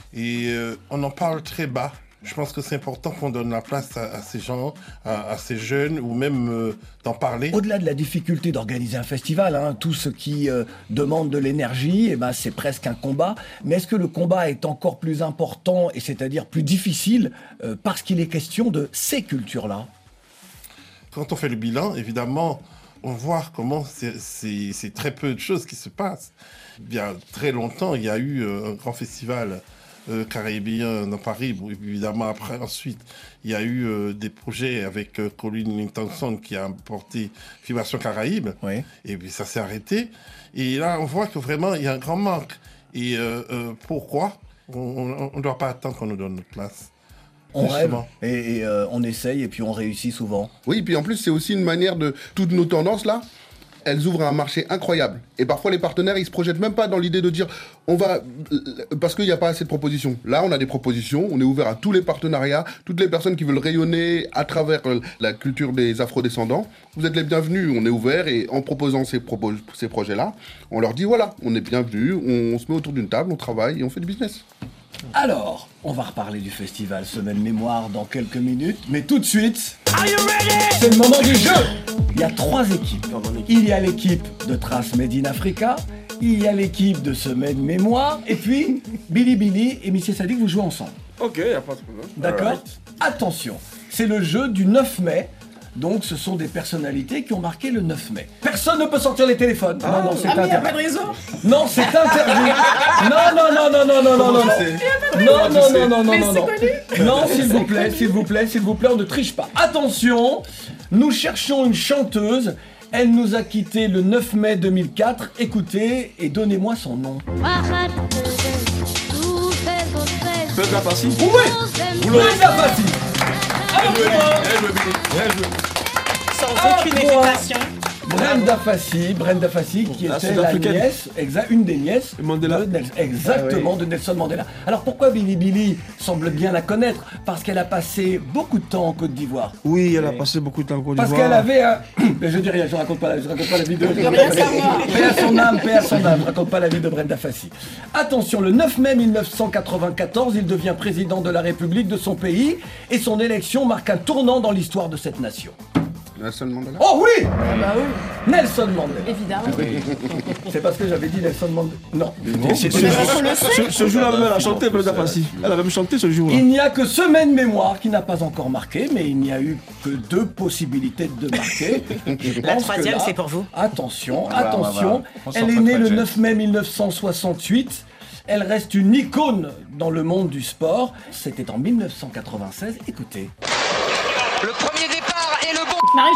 K: et on en parle très bas. Je pense que c'est important qu'on donne la place à ces gens, à ces jeunes, ou même d'en parler.
F: Au-delà de la difficulté d'organiser un festival, tout ce qui demande de l'énergie, c'est presque un combat. Mais est-ce que le combat est encore plus important, et c'est-à-dire plus difficile, parce qu'il est question de ces cultures-là?
K: Quand on fait le bilan, évidemment, on voit comment c'est très peu de choses qui se passent. Il y a très longtemps, il y a eu un grand festival caribéen dans Paris. Bon, évidemment, ensuite, il y a eu des projets avec Colin Livingston qui a porté Vibration Caraïbes. Oui. Et puis ça s'est arrêté. Et là, on voit que vraiment, il y a un grand manque. Et pourquoi on ne doit pas attendre qu'on nous donne notre place.
F: On rêve et on essaye et puis on réussit souvent.
H: Oui, et puis en plus, c'est aussi une manière de... Toutes nos tendances, là, elles ouvrent un marché incroyable. Et parfois, les partenaires, ils se projettent même pas dans l'idée de dire on va... Parce qu'il n'y a pas assez de propositions. Là, on a des propositions, on est ouvert à tous les partenariats, toutes les personnes qui veulent rayonner à travers la culture des afrodescendants. Vous êtes les bienvenus, on est ouvert et en proposant ces projets-là, on leur dit voilà, on est bienvenus, on se met autour d'une table, on travaille et on fait du business.
F: Alors, on va reparler du festival Semaine Mémoire dans quelques minutes, mais tout de suite, c'est le moment du jeu. Il y a 3 équipes. Il y a l'équipe de Trace Made in Africa, il y a l'équipe de Semaine Mémoire, et puis Billy Billy et Missy Sadik, vous jouez ensemble.
M: Ok, il n'y a pas de problème.
F: D'accord. Attention, c'est le jeu du 9 mai. Donc, ce sont des personnalités qui ont marqué le 9 mai. Personne ne peut sortir les téléphones. Non, c'est
I: mais il n'y a pas de réseau.
F: Non, c'est interdit. Non, s'il vous plaît, on ne triche pas. Attention, nous cherchons une chanteuse. Elle nous a quittés le 9 mai 2004. Écoutez et donnez-moi son nom.
M: Brenda Fassi.
F: Oui, Brenda Fassi.
G: Sans aucune hésitation.
F: Brenda Fassi, qui était la nièce, une des nièces de Nelson Mandela. Alors pourquoi Billy Billy semble bien la connaître? Parce qu'elle a passé beaucoup de temps en Côte d'Ivoire.
M: Oui, elle a passé beaucoup de temps en Côte d'Ivoire.
F: Parce qu'elle avait un... Mais je dis rien, je raconte pas la vidéo. Paix à son âme, je raconte pas la vie de Brenda Fassi. Attention, le 9 mai 1994, il devient président de la République de son pays et son élection marque un tournant dans l'histoire de cette nation.
H: Nelson Mandela.
F: Oh oui, Nelson Mandela.
I: Évidemment.
F: Oui. C'est parce que j'avais dit Nelson Mandela. Non.
M: Ce jour-là, elle a chanté Brenda Fassi. Elle a même chanté ce jour-là.
F: Il n'y a que Semaine Mémoire qui n'a pas encore marqué, mais il n'y a eu que 2 possibilités de marquer.
G: La troisième, c'est pour vous.
F: Attention. Elle est née le 9 mai 1968. Elle reste une icône dans le monde du sport. C'était en 1996. Écoutez.
R: Le premier départ est le bon.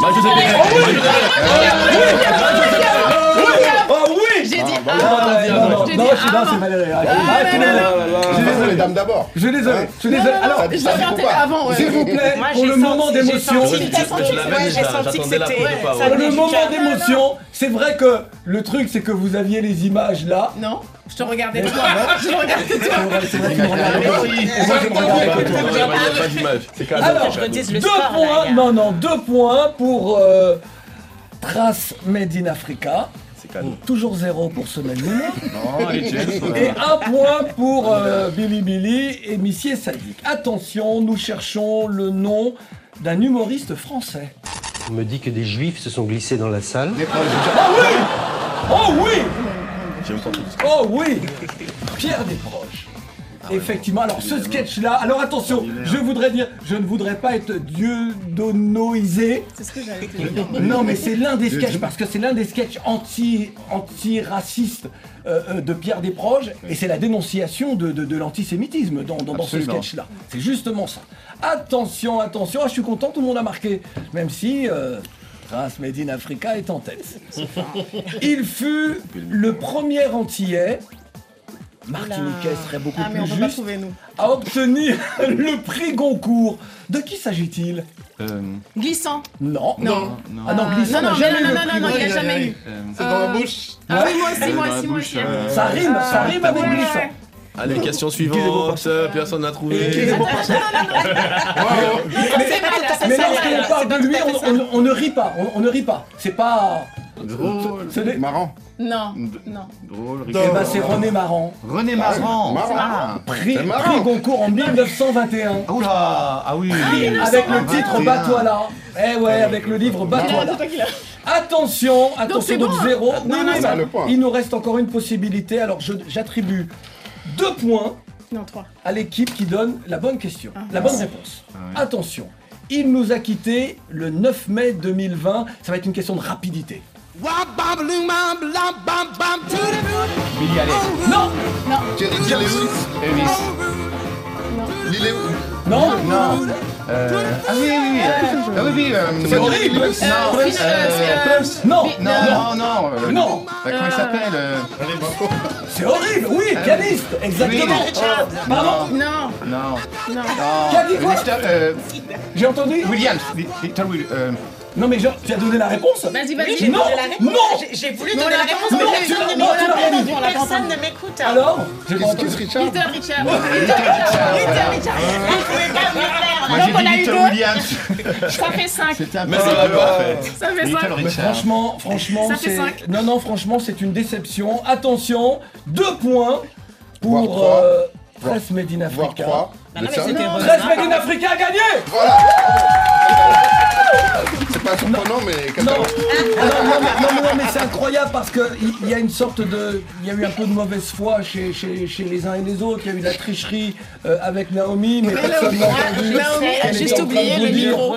F: Oh oui.
I: J'ai dit
F: Non, c'est Valérie.
H: Je suis désolé, dame d'abord.
F: Je suis désolé. Alors,
I: je l'avais en tête avant.
F: S'il vous plaît, pour le moment d'émotion.
G: J'ai senti que c'était...
F: Pour le moment d'émotion, c'est vrai que le truc, c'est que vous aviez les images là.
I: Non. Je te regardais toi. Je te regardais toi.
F: C'est vrai que tu me regardais toi. Moi, je me regardais toi.
L: Il n'y a pas d'image. C'est cadeau.
F: Alors,
G: je redise le
F: 2
G: sport,
F: points.
G: là,
F: Non, 2 points pour Trace Made in Africa. Toujours 0 pour Semaine Mémoire.
J: Non, allez, James.
F: Et 1 point pour Billy Billy et Missier Sadiq. Attention, nous cherchons le nom d'un humoriste français.
S: On me dit que des juifs se sont glissés dans la salle.
F: Oh oui! Oh oui!
L: J'aime pas tout ça.
F: Oh oui! Pierre Desproges. Effectivement, alors ce sketch-là, alors attention, je ne voudrais pas être dieudonoisé.
I: C'est ce que j'avais dit.
F: Non, mais c'est l'un des sketchs, parce que c'est l'un des sketchs anti-racistes de Pierre Desproges, et c'est la dénonciation de l'antisémitisme dans ce sketch-là. C'est justement ça. Attention, attention, je suis content, tout le monde a marqué, même si Trace Made in Africa est en tête. Il fut le premier Antillais, martiniquais serait beaucoup plus juste, à obtenir le prix Goncourt. De qui s'agit-il?
I: Glissant.
F: Non.
I: Non.
F: Ah non, glissant n'a jamais eu le prix.
I: Non, il n'y a jamais eu.
K: C'est dans la bouche.
I: Ah oui, moi aussi.
F: Ça rime avec glissant.
L: Allez, question suivante. Personne n'a trouvé.
F: Mais lorsqu'on parle de lui, on ne rit pas. On ne rit pas. C'est pas...
J: Drôle.
H: Marrant.
I: Non.
J: Drôle.
F: Eh ben c'est René Marrand.
J: René Marrand.
F: Prix Goncourt en 1921.
J: Oula. Ah oui.
F: Avec le titre Bat-toi-là. Eh ouais, avec le livre Bat-toi-là. Attention, donc 0. Il nous reste encore une possibilité. Alors j'attribue 2 points à l'équipe qui donne la bonne question, la bonne réponse. Attention, il nous a quittés le 9 mai 2020. Ça va être une question de rapidité.
J: Billy Allen.
F: Non.
H: Jerry Lewis.
F: Non.
J: Ah oui.
F: C'est horrible. Non.
J: Comment il s'appelle
F: C'est horrible. Oui, pianiste. Exactement. Pardon.
J: Non.
F: Qui a dit quoi? J'ai entendu.
J: Williams. Little Williams.
F: Non mais genre, tu as donné la réponse?
I: Vas-y.
F: Non.
G: J'ai voulu donner la réponse,
F: Non,
G: mais
F: tu
G: j'ai
F: n'as
G: dit personne ne m'écoute.
F: Alors? J'ai pas entendu.
H: Richard.
I: Little Richard.
J: Moi j'ai dit Little Williams.
I: Ça fait 5.
J: C'était un peu.
L: Mais ça va pas fait.
I: Ça fait 5.
J: Little Richard.
F: Franchement,
I: Ça fait
F: c'est...
I: 5.
F: Non, franchement, c'est une déception. Attention, 2 points pour Trace Made in Africa. Trace Made in Africa a gagné.
H: Voilà. C'est pas surprenant, mais...
F: Non, mais c'est incroyable parce qu'il y a une sorte de... Il y a eu un peu de mauvaise foi chez les uns et les autres. Il y a eu de la tricherie avec Naomi, mais personne n'a entendu.
I: Naomi a juste oublié le micro.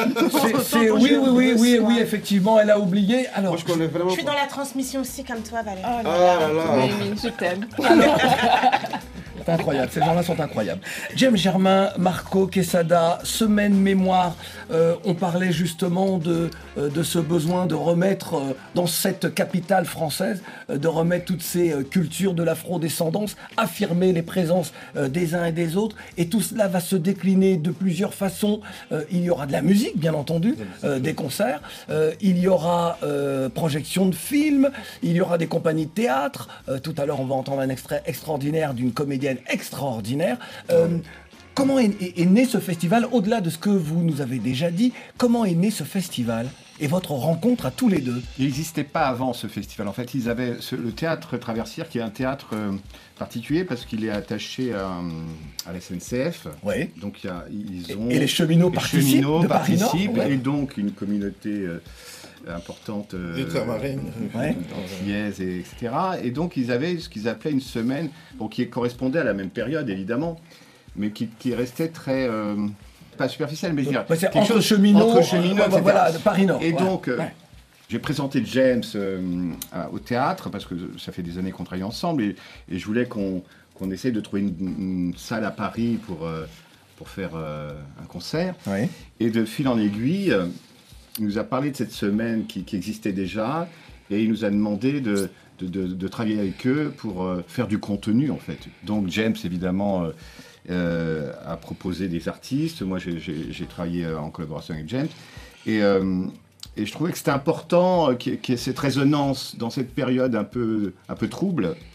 F: Oui, effectivement, elle a oublié. Alors,
G: Je suis dans la transmission aussi comme toi, Valérie.
I: Oh là là. Oui, je t'aime.
F: c'est incroyable, ces gens-là sont incroyables. James Germain, Marco Quesada, Semaine Mémoire, on parlait justement de ce besoin de remettre dans cette capitale française, de remettre toutes ces cultures de l'afro-descendance, affirmer les présences des uns et des autres, et tout cela va se décliner de plusieurs façons. Il y aura de la musique, bien entendu, des concerts, il y aura projection de films, il y aura des compagnies de théâtre, tout à l'heure on va entendre un extrait extraordinaire d'une comédienne extraordinaire. Comment est né ce festival? Au-delà de ce que vous nous avez déjà dit, comment est né ce festival et votre rencontre à tous les deux?
J: Il n'existait pas avant ce festival. En fait, ils avaient le théâtre Traversière, qui est un théâtre particulier parce qu'il est attaché à la SNCF.
F: Oui.
J: Donc ils ont
F: et les cheminots participent de Paris Nord,
J: et donc une communauté importante antillaise, etc. Et donc ils avaient ce qu'ils appelaient une semaine, qui correspondait à la même période évidemment, mais qui restait très pas superficielle, mais je dirais
F: c'est entre cheminots, voilà, de Paris Nord.
J: Et donc j'ai présenté James au théâtre parce que ça fait des années qu'on travaille ensemble et je voulais qu'on essaye de trouver une salle à Paris pour faire un concert.
F: Oui.
J: Et de fil en aiguille, il nous a parlé de cette semaine qui existait déjà et il nous a demandé de travailler avec eux pour faire du contenu en fait. Donc James évidemment a proposé des artistes. Moi j'ai travaillé en collaboration avec James et je trouvais que c'était important qu'il y ait cette résonance dans cette période un peu trouble.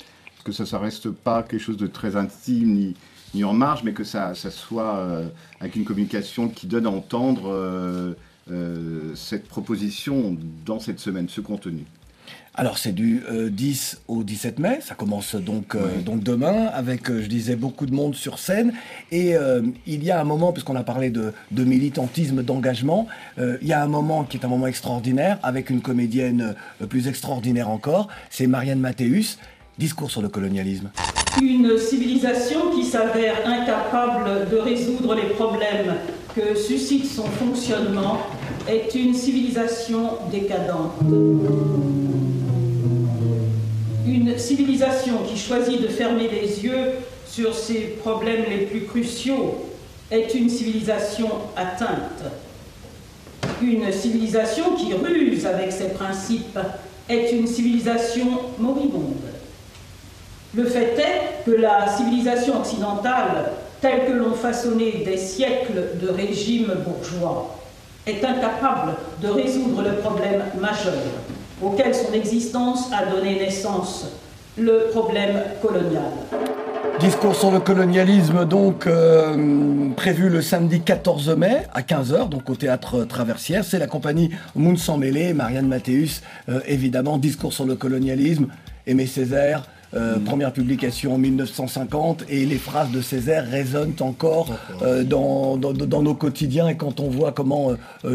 J: que ça reste pas quelque chose de très intime ni en marge, mais que ça soit avec une communication qui donne à entendre cette proposition dans cette semaine, ce contenu.
F: Alors c'est du 10 au 17 mai, ça commence donc demain avec, je disais, beaucoup de monde sur scène. Et il y a un moment, puisqu'on a parlé de militantisme, d'engagement, il y a un moment qui est un moment extraordinaire avec une comédienne plus extraordinaire encore, c'est Marianne Mathéus, discours sur le colonialisme.
T: Une civilisation qui s'avère incapable de résoudre les problèmes que suscite son fonctionnement est une civilisation décadente. Une civilisation qui choisit de fermer les yeux sur ses problèmes les plus cruciaux est une civilisation atteinte. Une civilisation qui ruse avec ses principes est une civilisation moribonde. Le fait est que la civilisation occidentale, telle que l'ont façonnée des siècles de régimes bourgeois, est incapable de résoudre le problème majeur auquel son existence a donné naissance, le problème colonial.
F: Discours sur le colonialisme, donc prévu le samedi 14 mai à 15h, donc au Théâtre Traversière. C'est la compagnie Moun Sans Mêlé, Marianne Mathéus, évidemment, discours sur le colonialisme, Aimé Césaire, première publication en 1950, et les phrases de Césaire résonnent encore dans nos quotidiens, et quand on voit comment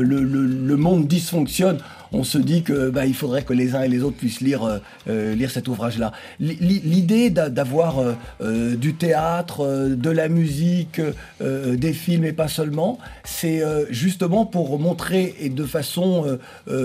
F: le monde dysfonctionne, on se dit que il faudrait que les uns et les autres puissent lire cet ouvrage-là. L'idée d'avoir du théâtre, de la musique, des films et pas seulement, c'est justement pour montrer, et de façon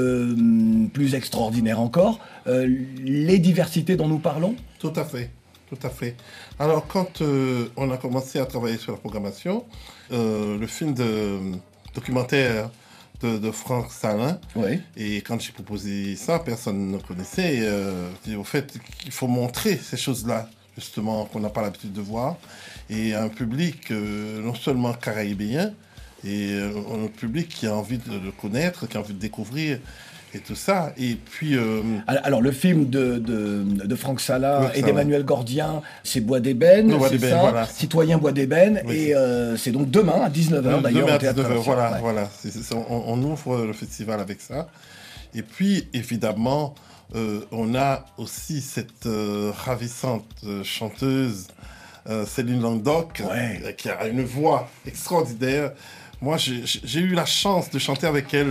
F: plus extraordinaire encore, les diversités dont nous parlons.
K: Tout à fait, tout à fait. Alors, quand on a commencé à travailler sur la programmation, le film documentaire de Franck Salin, et quand j'ai proposé ça, personne ne connaissait. Au fait, il faut montrer ces choses-là, justement, qu'on n'a pas l'habitude de voir, et un public non seulement caraïbéen, et un public qui a envie de le connaître, qui a envie de découvrir, et tout ça. Et puis
F: alors le film de Franck Salin et d'Emmanuel Gordien, c'est Bois d'ébène, c'est ça, voilà. Citoyen Bois d'ébène, et c'est donc demain à 19h d'ailleurs.
K: Demain à 19h, voilà. On ouvre le festival avec ça. Et puis évidemment, on a aussi cette ravissante chanteuse Céline Languedoc, qui a une voix extraordinaire. Moi, j'ai eu la chance de chanter avec elle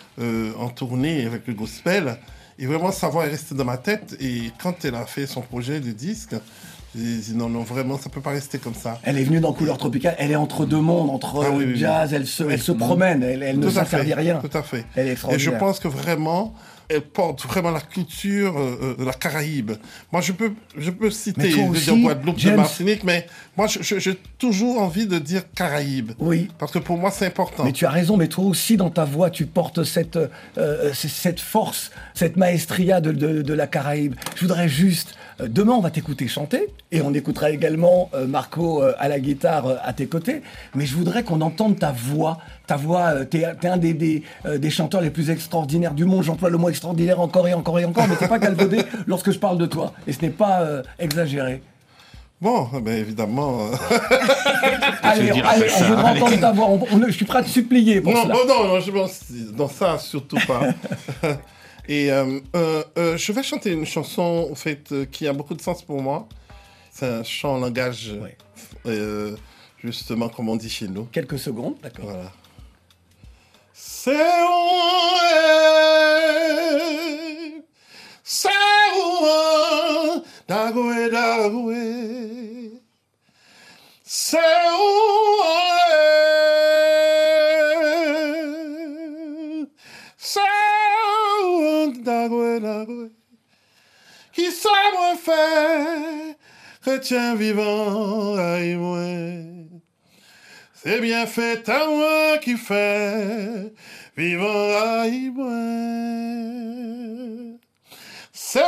K: en tournée avec le gospel, et vraiment sa voix est restée dans ma tête. Et quand elle a fait son projet de disque, j'ai dit non, vraiment, ça peut pas rester comme ça.
F: Elle est venue dans Couleur Tropicale, elle est entre deux mondes, entre jazz, elle se promène, elle ne s'interdit rien.
K: Tout à fait.
F: Elle est extraordinaire.
K: Et je pense que vraiment, elle porte vraiment la culture de la Caraïbe. Moi, je peux citer de Guadeloupe, de Martinique, mais moi, j'ai toujours envie de dire Caraïbe.
F: Oui.
K: Parce que pour moi, c'est important.
F: Mais tu as raison, mais toi aussi, dans ta voix, tu portes cette force, cette maestria de la Caraïbe. Je voudrais juste... Demain, on va t'écouter chanter, et on écoutera également Marco à la guitare à tes côtés. Mais je voudrais qu'on entende ta voix. Ta voix, t'es un des chanteurs les plus extraordinaires du monde. J'emploie le mot extraordinaire encore et encore et encore, mais c'est pas galvaudé lorsque je parle de toi. Et ce n'est pas exagéré.
K: Bon, ben évidemment.
F: Allez, on voudra entendre ta voix. Je suis prêt à te supplier pour cela.
K: Non, je pense dans ça, surtout pas. Et je vais chanter une chanson, en fait, qui a beaucoup de sens pour moi. C'est un chant en langage, justement, comme on dit chez nous.
F: Quelques secondes, d'accord.
K: Voilà. C'est Dagoué. C'est Dagoué. Qui ça me fait chrétien vivant aïe moi. C'est bien fait à moi qui fait vivant aïe moi. C'est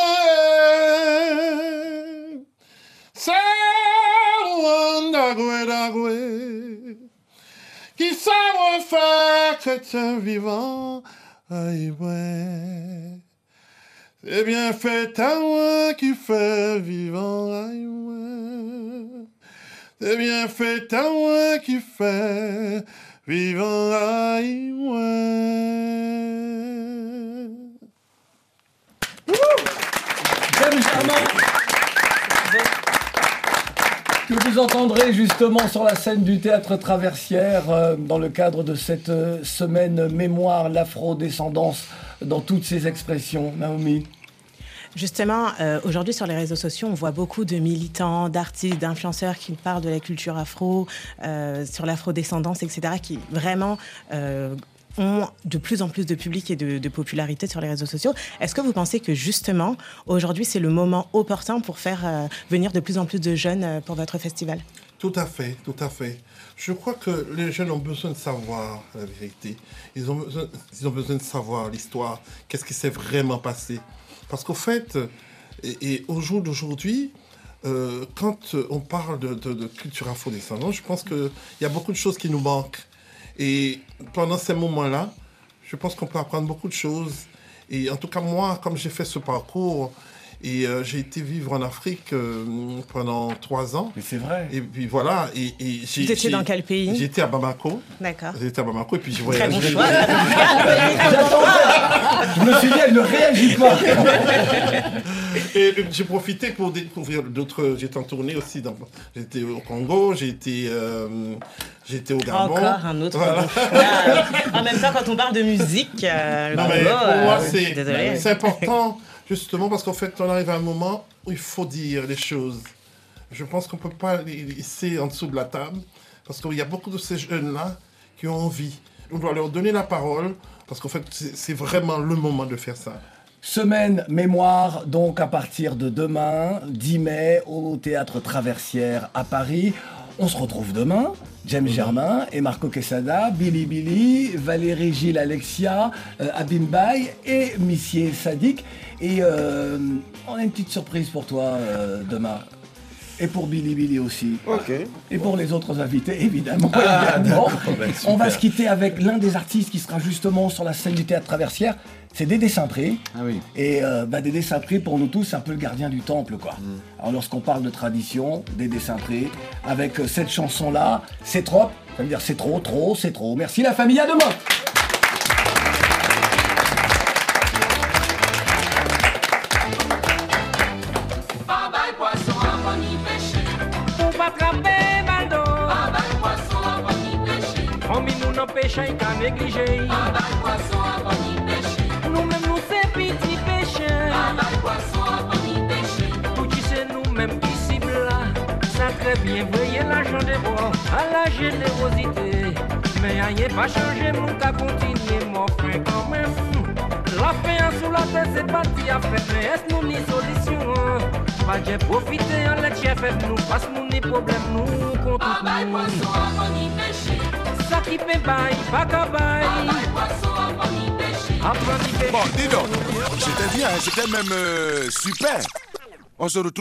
K: Dagoué. Qui ça me fait chrétien vivant aïe moi. C'est bien fait à moi qui fait vivant à moi. C'est bien fait à moi qui fait vivant à moi.
F: James Germain, que vous entendrez justement sur la scène du Théâtre Traversière dans le cadre de cette semaine mémoire, l'afro-descendance dans toutes ses expressions. Naomi.
G: Justement, aujourd'hui sur les réseaux sociaux, on voit beaucoup de militants, d'artistes, d'influenceurs qui parlent de la culture afro, sur l'afro-descendance, etc., qui vraiment ont de plus en plus de public et de popularité sur les réseaux sociaux. Est-ce que vous pensez que justement, aujourd'hui, c'est le moment opportun pour faire venir de plus en plus de jeunes pour votre festival ?
K: Tout à fait, tout à fait. Je crois que les jeunes ont besoin de savoir la vérité. Ils ont besoin de savoir l'histoire, qu'est-ce qui s'est vraiment passé. Parce qu'au fait, et au jour d'aujourd'hui, quand on parle de culture afro-descendante, je pense qu'il y a beaucoup de choses qui nous manquent. Et pendant ces moments-là, je pense qu'on peut apprendre beaucoup de choses. Et en tout cas, moi, comme j'ai fait ce parcours, et j'ai été vivre en Afrique pendant 3 ans.
F: Mais c'est vrai.
K: Et puis voilà. Et
G: vous étiez dans quel pays ?
K: J'étais à Bamako.
G: D'accord.
K: J'étais à Bamako et puis je
G: voyais. Très bon choix.
F: Je me suis dit, elle ne réagit pas.
K: Et j'ai profité pour découvrir d'autres. J'étais en tournée aussi. J'étais au Congo, j'étais au Gabon.
G: Encore un autre. Voilà. En même temps, quand on parle de musique,
K: non, mais pour moi, c'est important. Justement parce qu'en fait, on arrive à un moment où il faut dire les choses. Je pense qu'on ne peut pas les laisser en dessous de la table parce qu'il y a beaucoup de ces jeunes-là qui ont envie. On doit leur donner la parole parce qu'en fait, c'est vraiment le moment de faire ça.
F: Semaine mémoire, donc à partir de demain, 10 mai, au Théâtre Traversière à Paris. On se retrouve demain, James Germain et Marco Quesada, Billy Billy, Valérie Gilles Alexia, Abimbaï et Missier Sadik. Et on a une petite surprise pour toi demain. Et pour Billy Billy aussi.
M: Ok.
F: Et pour les autres invités, évidemment. On va se quitter avec l'un des artistes qui sera justement sur la scène du Théâtre Traversière. C'est Dédé Saint-Pré.
J: Ah oui.
F: Et Dédé Saint-Pré, pour nous tous, c'est un peu le gardien du temple, quoi. Alors, lorsqu'on parle de tradition, Dédé Saint-Pré, avec cette chanson-là, c'est trop. Ça veut dire c'est trop, trop, c'est trop. Merci la famille, à demain.
U: Pêche qu'à négliger. Nous-mêmes nous c'est petit pécheurs. Tout qui c'est nous-mêmes qui cible là. Ça très bien veiller l'argent des bois à la générosité. Mais rien pas changé, mon cas continue mon frère quand même. La fin sous la tête c'est parti à faire. Mais est-ce nous ni solution? Pas j'ai profité en les chefs nous passe nous ni problème nous contre nous. Qui paie bail, pas qu'à bail.
A: Bon, dis donc, c'était bien, c'était même super. On se retrouve.